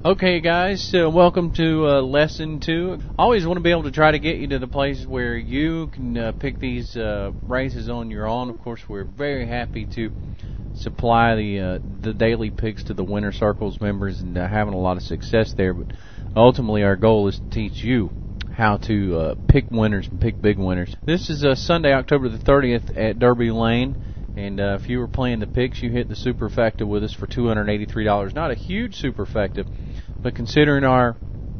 Okay, guys, welcome to Lesson 2. Always want to be able to try to get you to the place where you can pick these races on your own. Of course, we're very happy to supply the daily picks to the Winner Circles members and having a lot of success there. But ultimately, our goal is to teach you how to pick winners and pick big winners. This is Sunday, October the 30th at Derby Lane. And if you were playing the picks, you hit the superfecta with us for $283. Not a huge superfecta, but considering our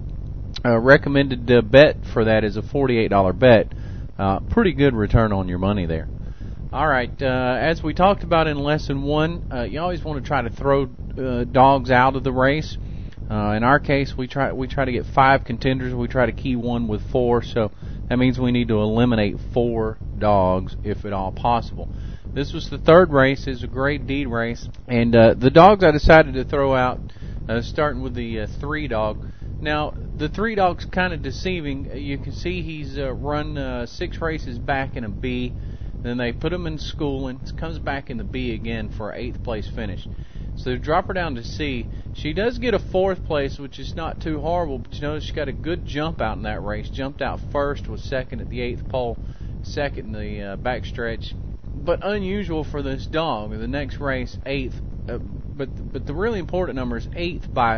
recommended bet for that is a $48 bet, pretty good return on your money there. All right, as we talked about in Lesson 1, you always want to try to throw dogs out of the race. In our case, we try to get 5 contenders. We try to key one with 4, so that means we need to eliminate 4 dogs if at all possible. This was the third race. It's a Grade D race. And the dogs I decided to throw out, starting with the 3 dog. Now, the 3 dog's kind of deceiving. You can see he's run 6 races back in a B. Then they put him in schooling. Comes back in the B again for an 8th place finish. So they drop her down to C. She does get a 4th place, which is not too horrible. But you notice she got a good jump out in that race. Jumped out first, was second at the 8th pole, second in the backstretch. But unusual for this dog. The next race, 8th. But the really important number is 8th by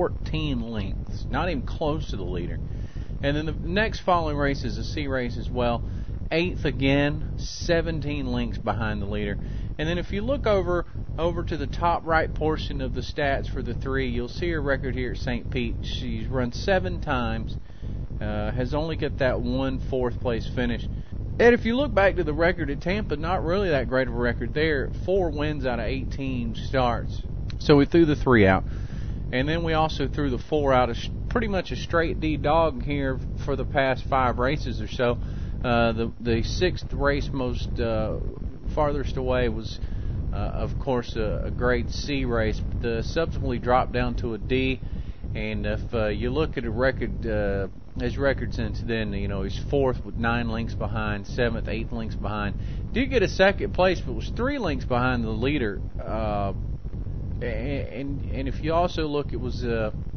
14 lengths. Not even close to the leader. And then the next following race is a C race as well. 8th again, 17 lengths behind the leader. And then if you look over to the top right portion of the stats for the 3, you'll see her record here at St. Pete. She's run 7 times, has only got that 1 4th place finish. And if you look back to the record at Tampa, not really that great of a record there. 4 wins out of 18 starts. So we threw the 3 out. And then we also threw the 4 out. Pretty much a straight D dog here for the past 5 races or so. The 6th race most farthest away was, of course, a Grade C race. But subsequently dropped down to a D. And if you look at a record, his record since then, you know, he's 4th with 9 lengths behind, 7th, 8th lengths behind. Did get a 2nd place, but was 3 lengths behind the leader. And if you also look, it was in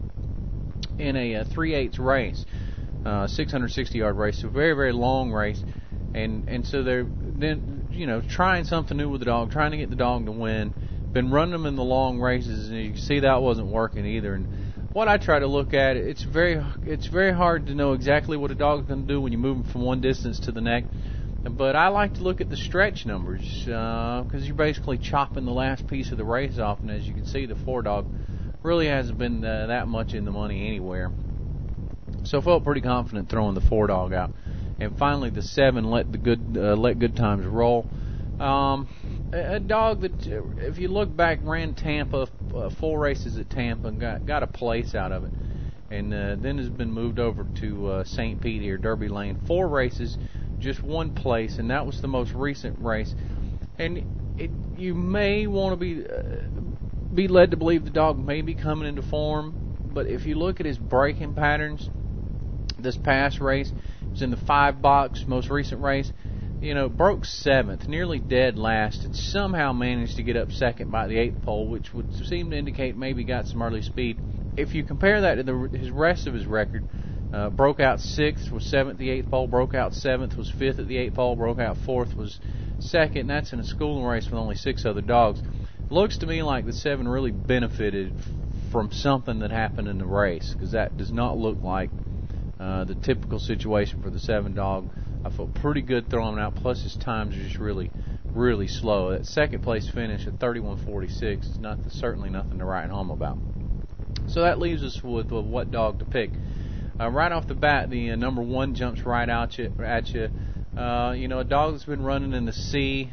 a 3/8 race, 660-yard race, so very, very long race. And so they're then, you know, trying something new with the dog, trying to get the dog to win. Been running them in the long races, and you can see that wasn't working either. And what I try to look at, it's very hard to know exactly what a dog's going to do when you move them from one distance to the next. But I like to look at the stretch numbers because you're basically chopping the last piece of the race off. And as you can see, the 4 dog really hasn't been that much in the money anywhere. So I felt pretty confident throwing the 4 dog out. And finally, the 7 let good times roll. A dog that, if you look back, ran Tampa, 4 races at Tampa, and got a place out of it. And then has been moved over to St. Pete here, Derby Lane. 4 races, just 1 place, and that was the most recent race. And you may want to be led to believe the dog may be coming into form, but if you look at his braking patterns, this past race, it was in the 5 box, most recent race. You know, broke 7th, nearly dead last, and somehow managed to get up 2nd by the 8th pole, which would seem to indicate maybe got some early speed. If you compare that to his rest of his record, broke out 6th, was 7th at the 8th pole, broke out 7th, was 5th at the 8th pole, broke out 4th, was 2nd, and that's in a schooling race with only 6 other dogs. Looks to me like the 7 really benefited from something that happened in the race, because that does not look like the typical situation for the 7 dog. I felt pretty good throwing him out, plus his times are just really, really slow. That 2nd place finish at 31:46 is certainly nothing to write home about. So that leaves us with what dog to pick. Right off the bat, the number 1 jumps right at you. You know, a dog that's been running in the C,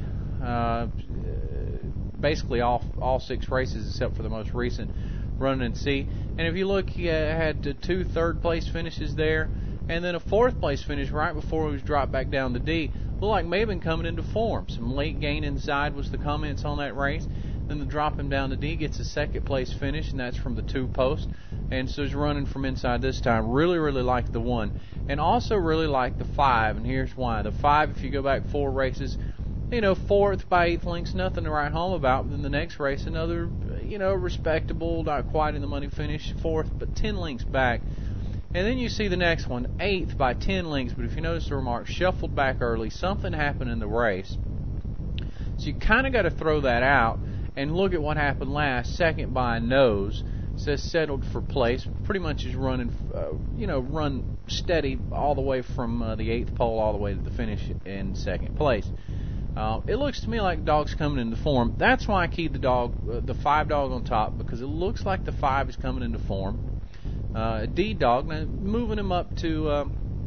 basically all 6 races except for the most recent, running in C. And if you look, he had 2 third-place finishes there, and then a 4th place finish right before he was dropped back down to D. Looked like may have been coming into form. Some late gain inside was the comments on that race. Then the drop him down to D, gets a 2nd place finish, and that's from the 2 post. And so he's running from inside this time. Really, really like the 1. And also really like the 5, and here's why. The 5, if you go back 4 races, you know, 4th by 8th lengths, nothing to write home about. But then the next race, another, respectable, not quite in the money finish, 4th, but 10 lengths back. And then you see the next one, 8th by 10 lengths, but if you notice the remark, shuffled back early, something happened in the race. So you kind of got to throw that out and look at what happened last, 2nd by a nose. It says settled for place, pretty much is running, run steady all the way from the 8th pole all the way to the finish in 2nd place. It looks to me like the dog's coming into form. That's why I keyed the 5 dog on top, because it looks like the 5 is coming into form. D dog, now moving him up to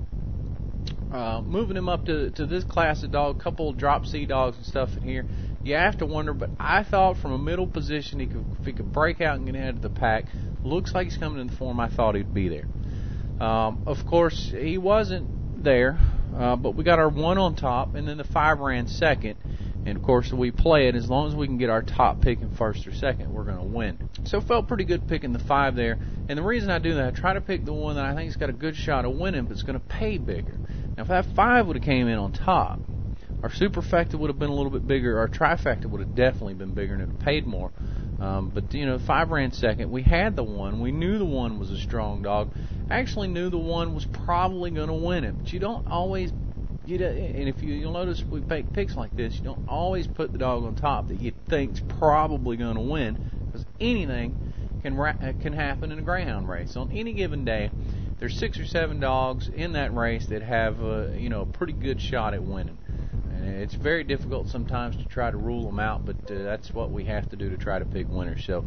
this class of dog, couple of drop C dogs and stuff in here. You have to wonder, but I thought from a middle position if he could break out and get ahead of the pack. Looks like he's coming into form. I thought he'd be there. Of course, he wasn't there, but we got our 1 on top, and then the 5 ran 2nd. And, of course, we play it. As long as we can get our top pick in 1st or 2nd, we're going to win. So it felt pretty good picking the 5 there. And the reason I do that, I try to pick the one that I think has got a good shot of winning, but it's going to pay bigger. Now, if that 5 would have came in on top, our superfecta would have been a little bit bigger. Our trifecta would have definitely been bigger, and it would have paid more. But, 5 ran 2nd. We had the 1. We knew the 1 was a strong dog. Actually knew the 1 was probably going to win it. But you don't always... and if you'll notice, we make picks like this, you don't always put the dog on top that you think's probably going to win, because anything can happen in a greyhound race. On any given day, there's 6 or 7 dogs in that race that have a pretty good shot at winning. And it's very difficult sometimes to try to rule them out, but that's what we have to do to try to pick winners. So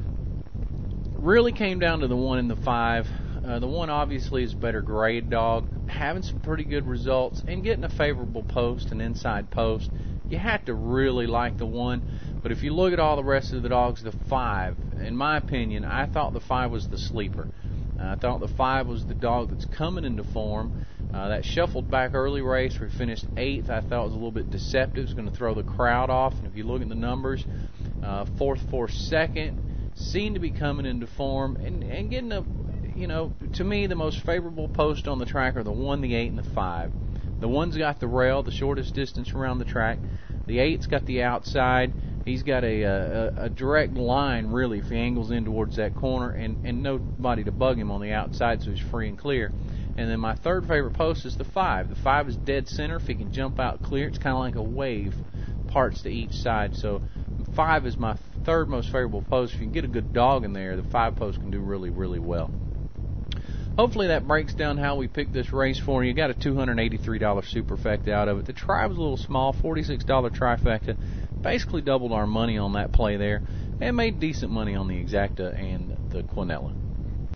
really came down to the 1 and the 5. The 1 obviously is a better grade dog, having some pretty good results and getting a favorable post, an inside post. You have to really like the 1, but if you look at all the rest of the dogs, the 5, in my opinion, I thought the 5 was the sleeper. I thought the 5 was the dog that's coming into form. That shuffled back early race where he finished 8th, I thought was a little bit deceptive. It was going to throw the crowd off, and if you look at the numbers, 4th, 2nd, seemed to be coming into form and getting a... to me, the most favorable post on the track are the 1, the 8, and the 5. The 1's got the rail, the shortest distance around the track. The 8's got the outside. He's got a direct line, really, if he angles in towards that corner, and nobody to bug him on the outside, so he's free and clear. And then my 3rd favorite post is the 5. The 5 is dead center. If he can jump out clear, it's kind of like a wave, parts to each side. So 5 is my 3rd most favorable post. If you can get a good dog in there, the 5 post can do really, really well. Hopefully that breaks down how we picked this race for you. Got a $283 superfecta out of it. The try was a little small, $46 trifecta. Basically doubled our money on that play there, and made decent money on the exacta and the quinella.